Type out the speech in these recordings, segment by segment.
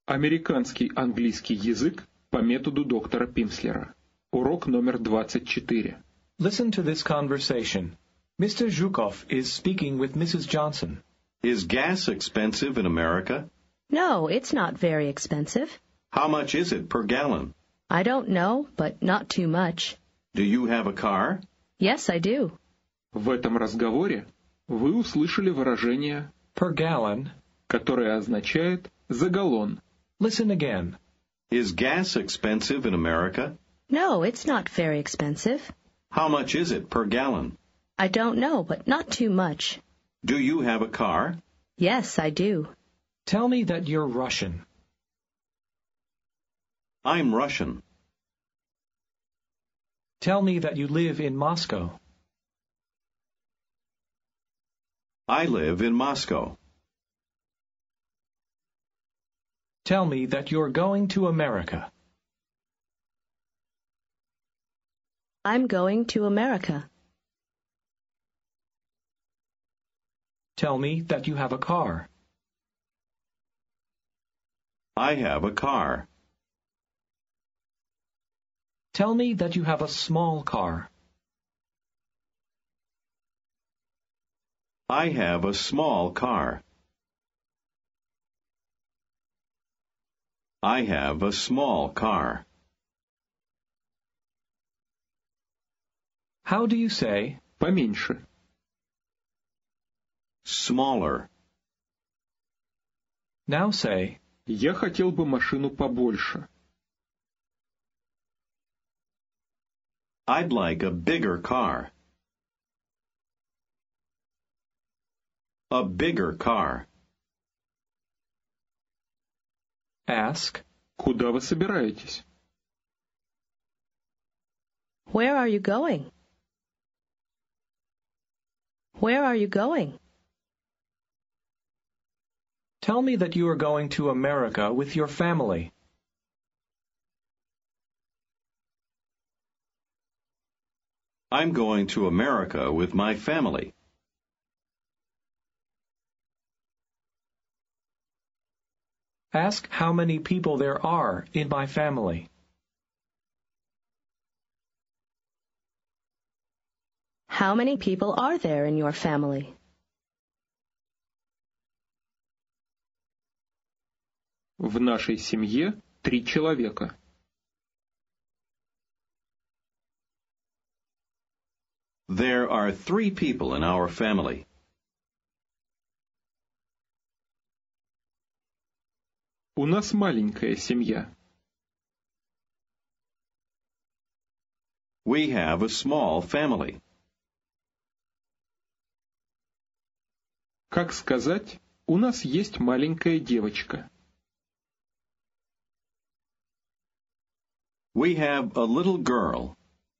Американский английский язык по методу доктора Пимслера. Урок номер 24. Listen to this conversation. Mr. Zhukov is speaking with Mrs. Johnson. Is gas expensive in America? No, it's not very expensive. How much is it per gallon? I don't know, but not too much. Do you have a car? Yes, I do. В этом разговоре вы услышали выражение Per gallon. которое означает «за галлон». Listen again. Is gas expensive in America? No, it's not very expensive. How much is it per gallon? I don't know, but not too much. Do you have a car? Yes, I do. Tell me that you're Russian. I'm Russian. Tell me that you live in Moscow. I live in Moscow. Tell me that you're going to America. I'm going to America. Tell me that you have a car. I have a car. Tell me that you have a small car. I have a small car. I have a small car. How do you say Поменьше. Smaller. Now say Я хотел бы машину побольше. I'd like a bigger car. A bigger car. Ask Куда вы собираетесь? Where are you going? Where are you going? Tell me that you are going to America with your family. I'm going to America with my family. Ask how many people there are in my family. How many people are there in your family? В нашей семье 3 человека. There are 3 people in our family. У нас маленькая семья. We have a small family. Как сказать, у нас есть маленькая девочка. We have a little girl.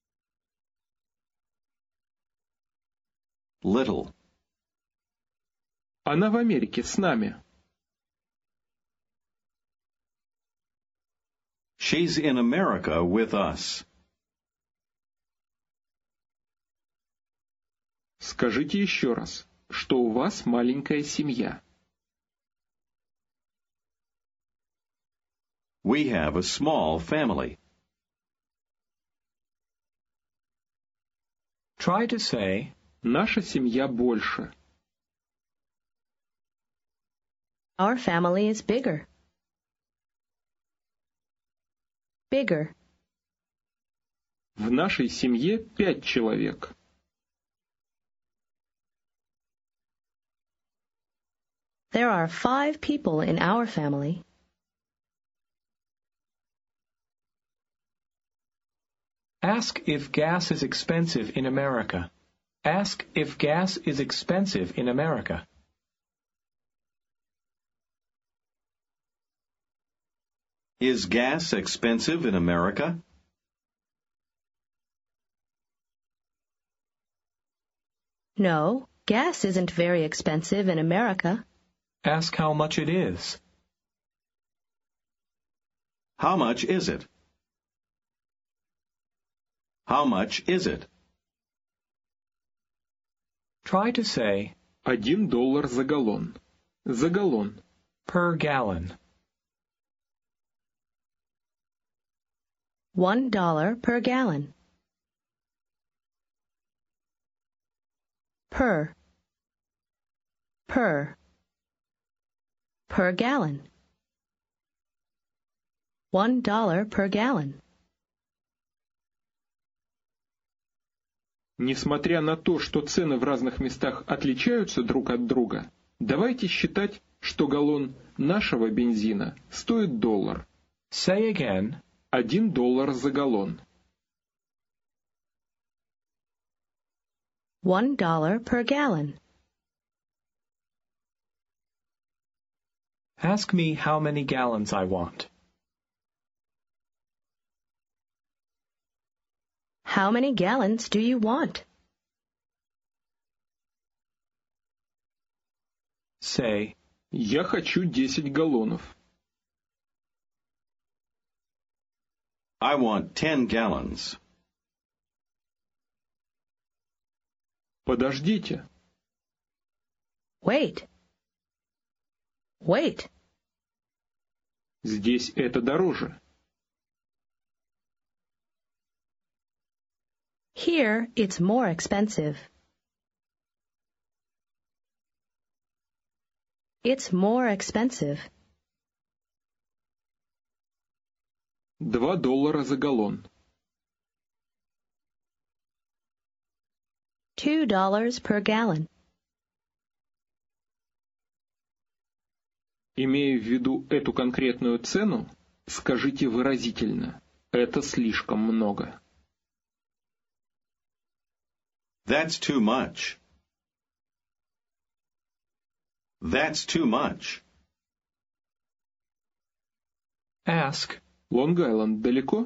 Little. Она в Америке с нами. She's in America with us. Скажите еще раз, что у вас маленькая семья. We have a small family. Try to say Наша семья больше. Our family is bigger. Bigger. В нашей семье 5 человек. There are 5 people in our family. ask if gas is expensive in America. Ask if gas is expensive in America. Is gas expensive in America? No, gas isn't very expensive in America. Ask how much it is. How much is it? How much is it? Try to say $1 за галлон. За галлон. per gallon. $1 per gallon. Per gallon. $1 per gallon. Несмотря на то, что цены в разных местах отличаются друг от друга, давайте считать, что галлон нашего бензина стоит $1. Say again. $1 за галлон. $1 per gallon. Ask me how many gallons I want. How many gallons do you want? Say, Я хочу 10 галлонов. I want 10 gallons. Подождите. Wait. Здесь это дороже. Here it's more expensive. It's more expensive. $2 за галлон. $2 per gallon. Имея в виду эту конкретную цену, скажите выразительно. Это слишком много. That's too much. That's too much. ask, Лонг-Айленд далеко?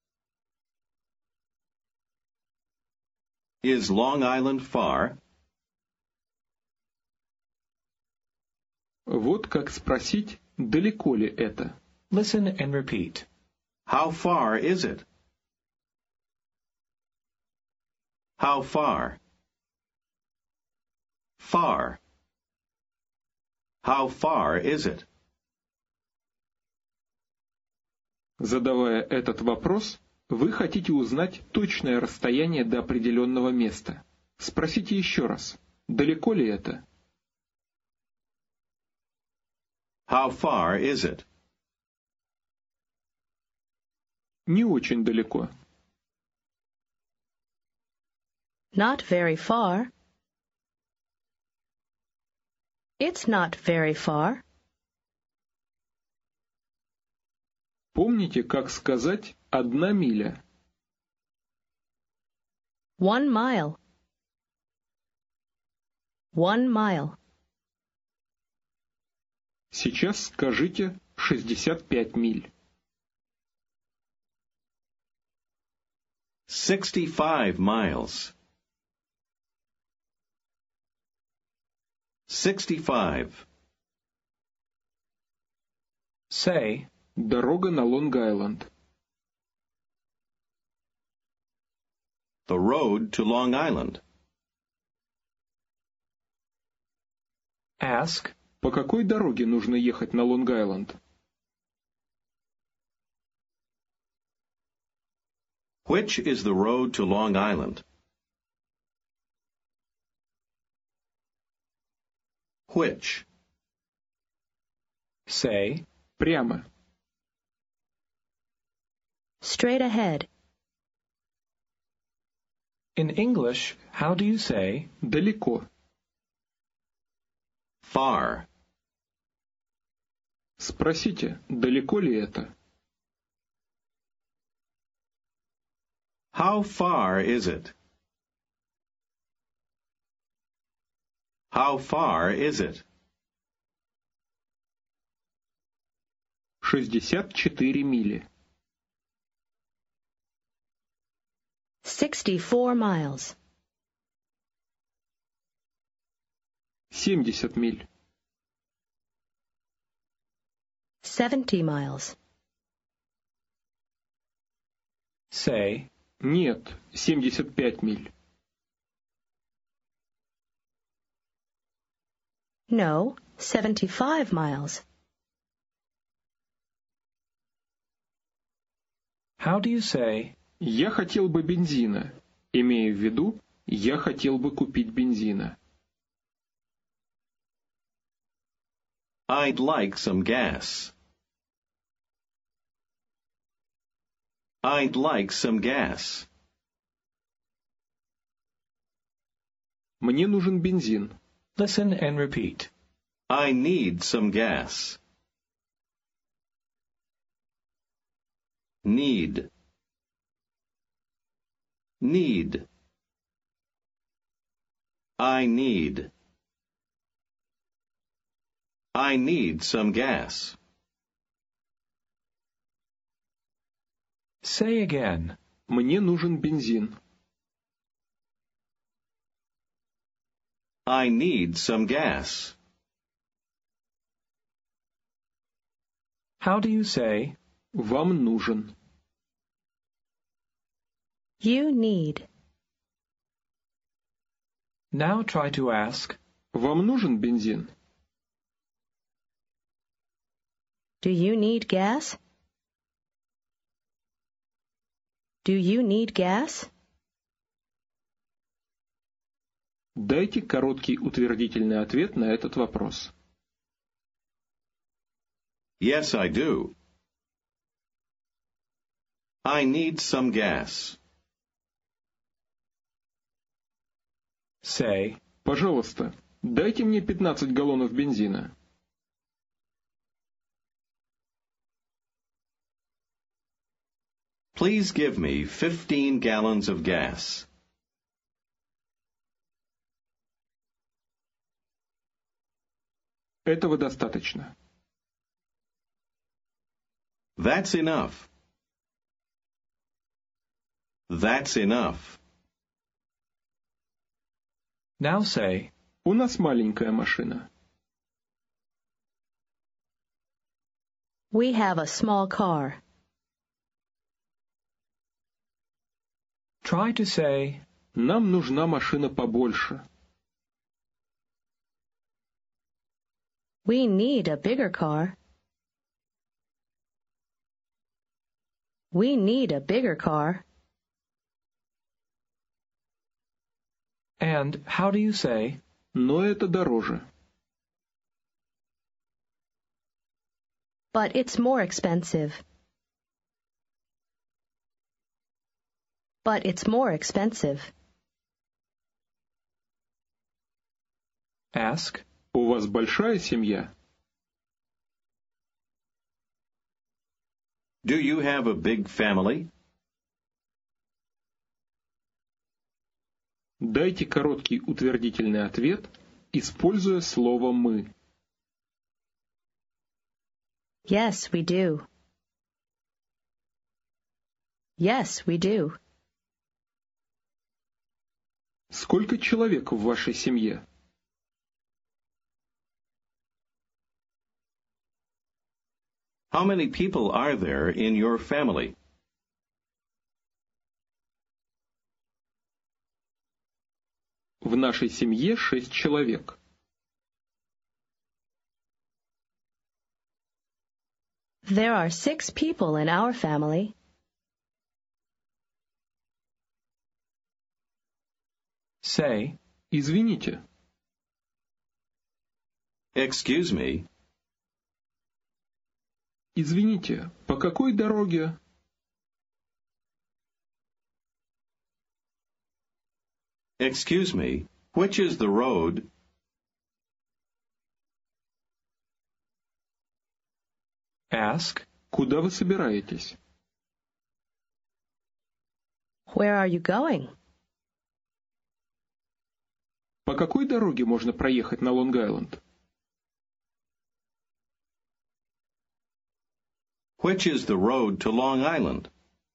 Is Long Island far? Вот как спросить, далеко ли это. listen and repeat. How far is it? How far? Far. How far is it? Задавая этот вопрос, вы хотите узнать точное расстояние до определенного места. Спросите еще раз, далеко ли это? How far is it? Не очень далеко. Not very far. It's not very far. Помните, как сказать «1 миля»? 1 mile. 1 mile. Сейчас скажите 65 миль. 65 miles. 65. Say, Дорога на Лонг-Айленд. The road to Long Island. ask, По какой дороге нужно ехать на Лонг-Айленд? Which is the road to Long Island? Which? say, Прямо. Straight ahead. in English, how do you say, Далеко. Far. Спросите, далеко ли это? How far is it? How far is it? 64 мили. 64 miles. 70 миль. 70 miles. say, Нет, 75 миль. No, 75 miles. How do you say, «Я хотел бы бензина», имея в виду «я хотел бы купить бензина». I'd like some gas. I'd like some gas. Мне нужен бензин. listen and repeat. I need some gas. Need. Need. I need. I need some gas. Say again. Мне нужен бензин. I need some gas. How do you say, Вам нужен. You need. now try to ask, Вам нужен бензин? Do you need gas? Do you need gas? Дайте короткий утвердительный ответ на этот вопрос. Yes, I do. I need some gas. say, Пожалуйста, дайте мне 15 галлонов бензина. Please give me 15 gallons of gas. Этого достаточно. That's enough. That's enough. now say, У нас маленькая машина. We have a small car. try to say, Нам нужна машина побольше. We need a bigger car. We need a bigger car. and how do you say, Но это дороже. But it's more expensive. But it's more expensive. ask, У вас большая семья? Do you have a big family? Дайте короткий утвердительный ответ, используя слово «мы». Yes, we do. Yes, we do. Сколько человек в вашей семье? How many people are there in your family? В нашей семье 6 человек. There are 6 people in our family. say, Извините, Excuse me. извините, по какой дороге? Excuse me. Which is the road? ask, Куда вы собираетесь? Where are you going? По какой дороге можно проехать на Лонг-Айленд? Which is the road to Long Island?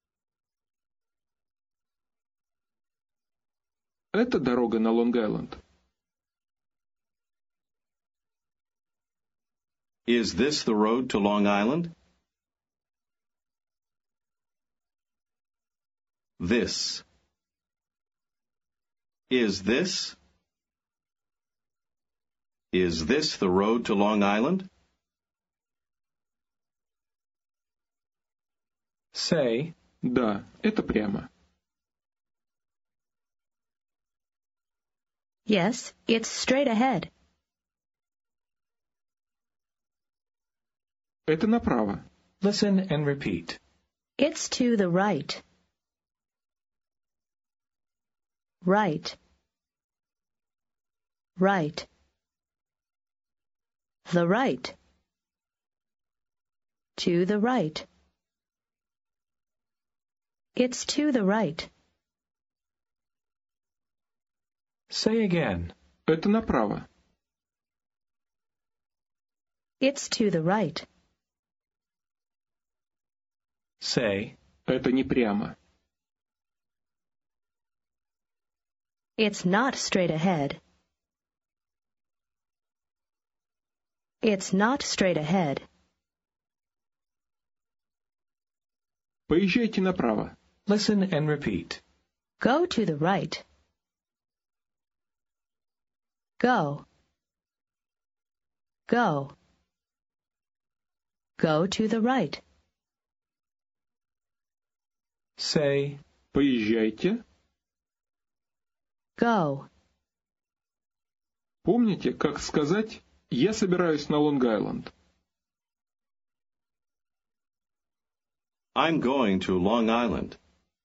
Это дорога на Лонг-Айленд. Is this the road to Long Island? This. Is this? Is this the road to Long Island? say, Да, это прямо. Yes, it's straight ahead. Это направо. Listen and repeat. It's to the right. Right. Right. The right. To the right. It's to the right. Say again. Это направо. It's to the right. Say, Это не прямо. It's not straight ahead. It's not straight ahead. Поезжайте направо. listen and repeat. Go to the right. Go. Go. Go to the right. Say, Поезжайте. Go. Помните, как сказать «Я собираюсь на Лонг-Айленд»? I'm going to Long Island.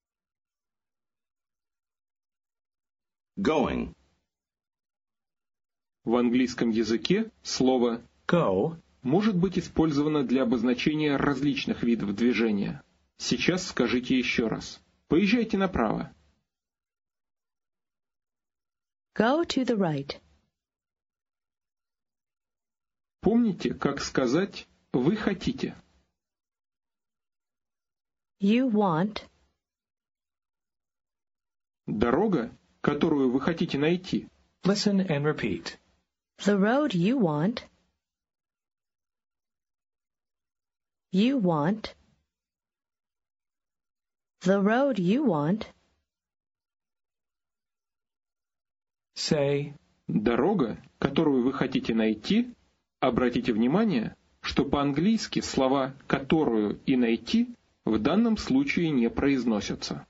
Going. В английском языке слово go, может быть использовано для обозначения различных видов движения. Сейчас скажите еще раз. Поезжайте направо. Go to the right. Помните, как сказать «Вы хотите»? You want. Дорога, которую вы хотите найти. listen and repeat. The road you want. You want. The road you want. Say, Дорога, которую вы хотите найти. Обратите внимание, что по-английски слова «которую» и «найти» в данном случае не произносятся.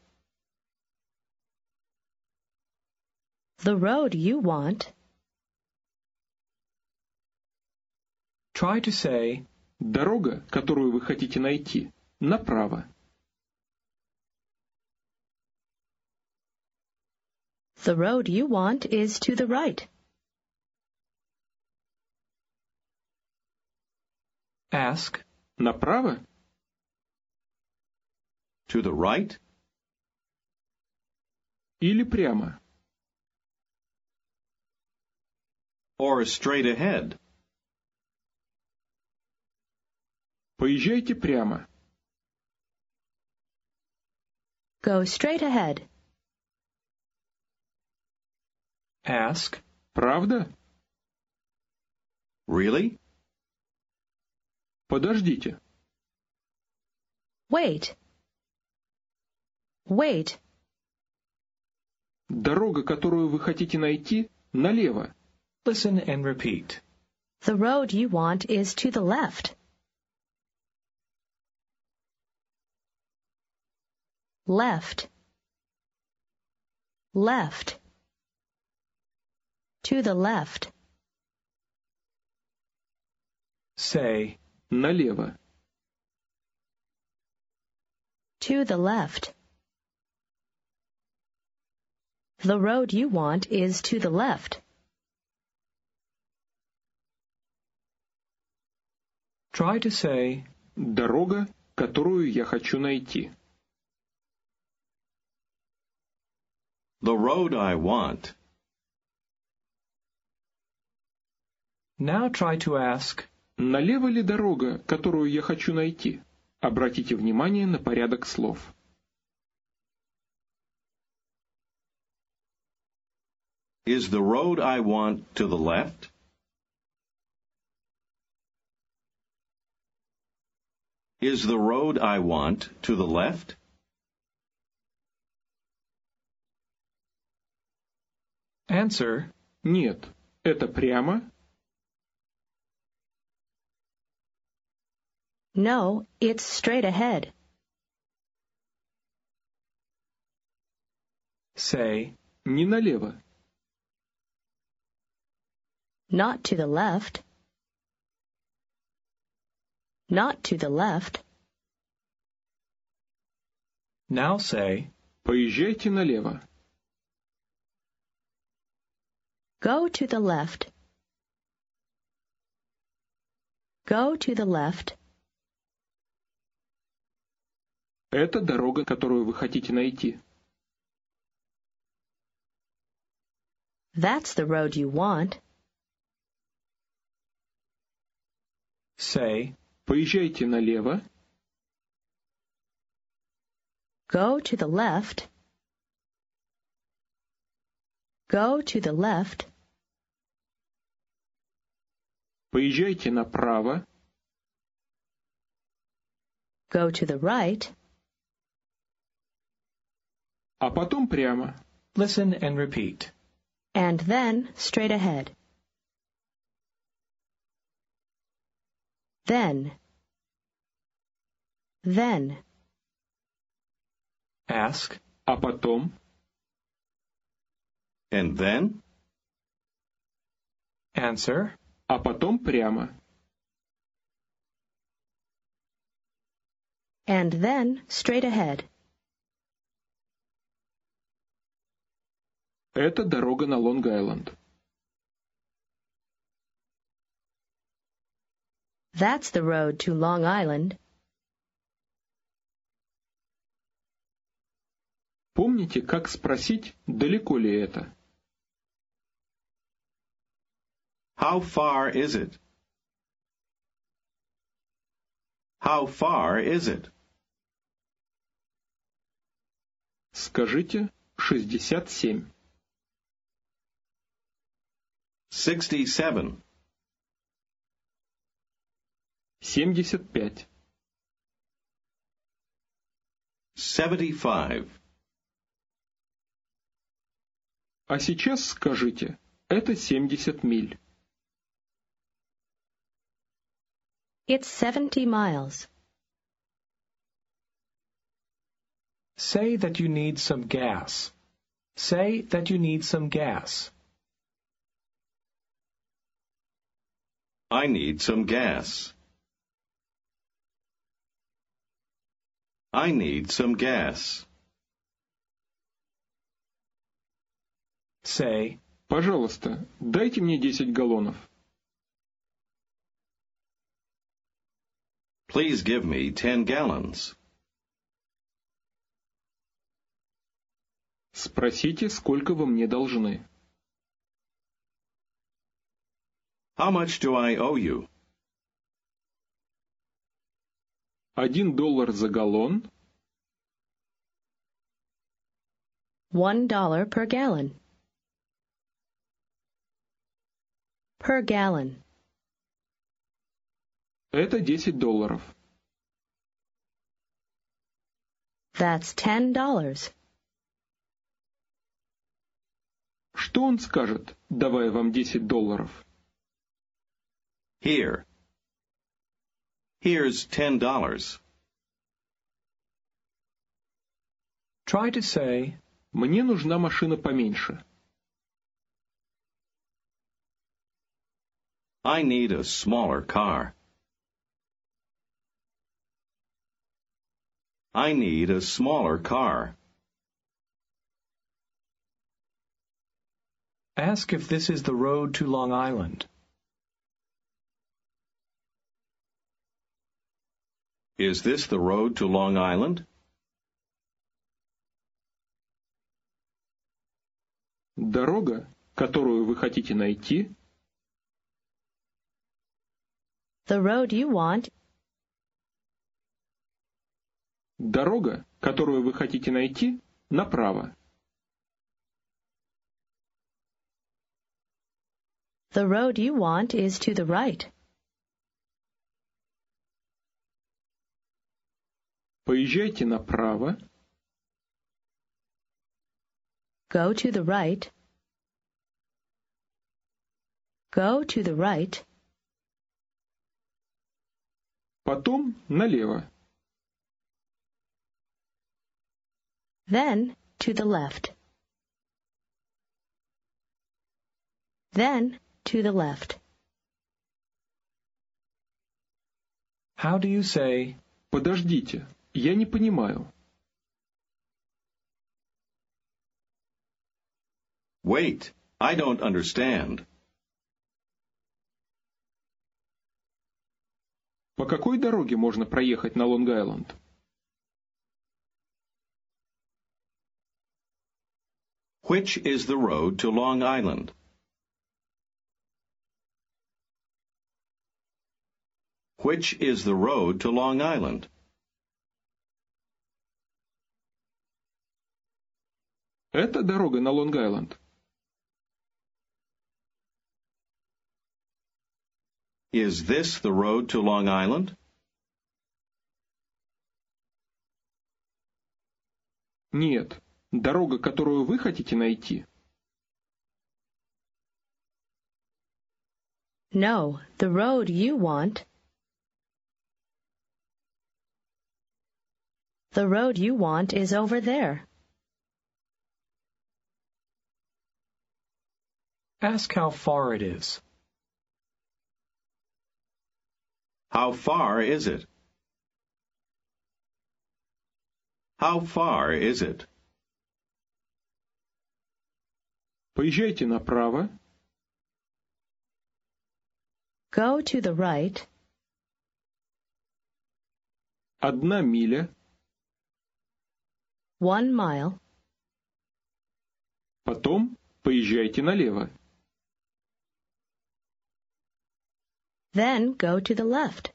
The road you want. try to say, Дорога, которую вы хотите найти, направо. The road you want is to the right. ask, Направо? To the right? Или прямо? Or straight ahead? Поезжайте прямо. Go straight ahead. ask, Правда? Really? Подождите. Wait. Wait. Дорога, которую вы хотите найти, налево. listen and repeat. The road you want is to the left. Left. Left. To the left. Say, Налево. To the left. The road you want is to the left. try to say, Дорога, которую я хочу найти. The road I want. now try to ask, Налево ли дорога, которую я хочу найти? Обратите внимание на порядок слов. Is the road I want to the left? Is the road I want to the left? answer, Нет, это прямо. No, it's straight ahead. Say, Не налево. Not to the left. Not to the left. now say, Поезжайте налево. Go to the left. Go to the left. Это дорога, которую вы хотите найти. That's the road you want. say, Поезжайте налево. Go to the left. Go to the left. Поезжайте направо. Go to the right. А потом прямо. listen and repeat. And then straight ahead. Then. Then. Ask, А потом. And then? answer, А потом прямо. And then straight ahead. Это дорога на Лонг-Айленд. That's the road to Long Island. Помните, как спросить, далеко ли это? How far is it? How far is it? Скажите 67. 67. 75. 75. А сейчас скажите, это 70 миль. It's 70 miles. say that you need some gas. Say that you need some gas. I need some gas. I need some gas. Say, Пожалуйста, дайте мне 10 галлонов. Please give me 10 gallons. Спросите, сколько вы мне должны. How much do I owe you? $1 за галлон. $1 per gallon. Per gallon. Это $10. That's $10. Что он скажет, давая вам $10? Here. Here's $10. try to say, Мне нужна машина поменьше. I need a smaller car. I need a smaller car. ask if this is the road to Long Island. Is this the road to Long Island? Дорога, которую вы хотите найти, The road you want. дорога, которую вы хотите найти, направо. The road you want is to the right. Поезжайте направо. Go to the right. Go to the right. Потом налево. Then to the left. Then to the left. How do you say, Подождите, я не понимаю. Wait, I don't understand. По какой дороге можно проехать на Лонг-Айленд? Which is the road to Long Island? Which is the road to Long Island? Это дорога на Лонг-Айленд. Is this the road to Long Island? Нет, дорога, которую вы хотите найти. No, the road you want. The road you want is over there. ask how far it is. How far is it? How far is it? Поезжайте направо. Go to the right. 1 миля. 1 mile. Потом поезжайте налево. Then go to the left.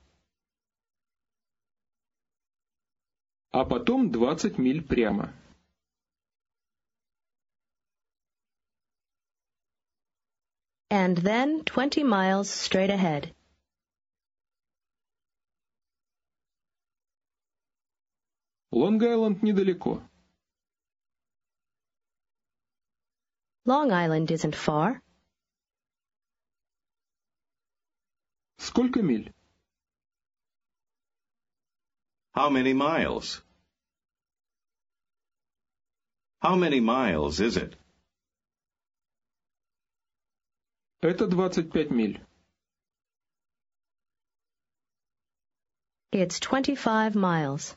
А потом 20 миль прямо. And then 20 miles straight ahead. Лонг-Айленд недалеко. Long Island isn't far. Сколько миль? How many miles? How many miles is it? Это 25 миль. It's 25 miles.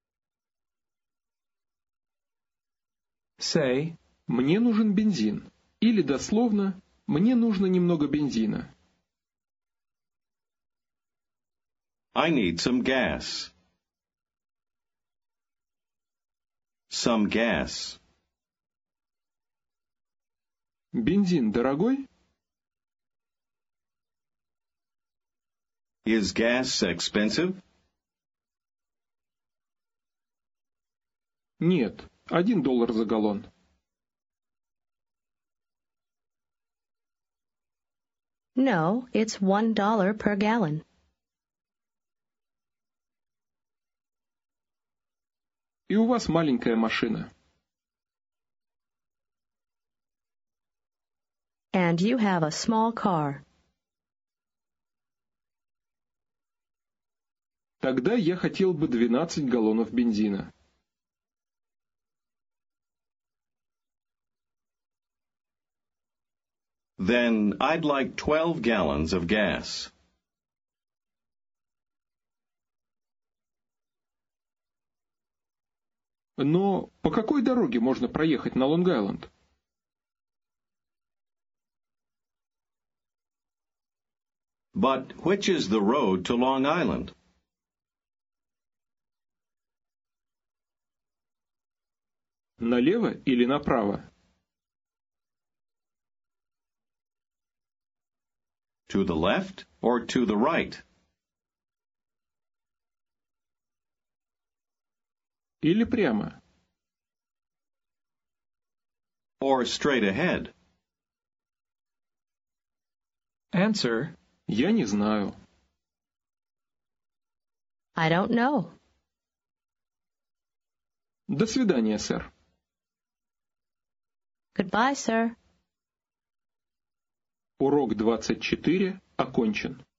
Say, Мне нужен бензин. Или дословно, мне нужно немного бензина. I need some gas. Some gas. Бензин дорогой? Is gas expensive? Нет, $1 за галлон. No, it's $1 per gallon. И у вас маленькая машина. And you have a small car. Тогда я хотел бы 12 галлонов бензина. Then I'd like 12 gallons of gas. Но по какой дороге можно проехать на Лонг-Айленд? But which is the road to Long Island? Налево или направо? To the left or to the right? Или прямо? Or straight ahead? answer, Я не знаю. I don't know. До свидания, сэр. Goodbye, sir. Урок 24 окончен.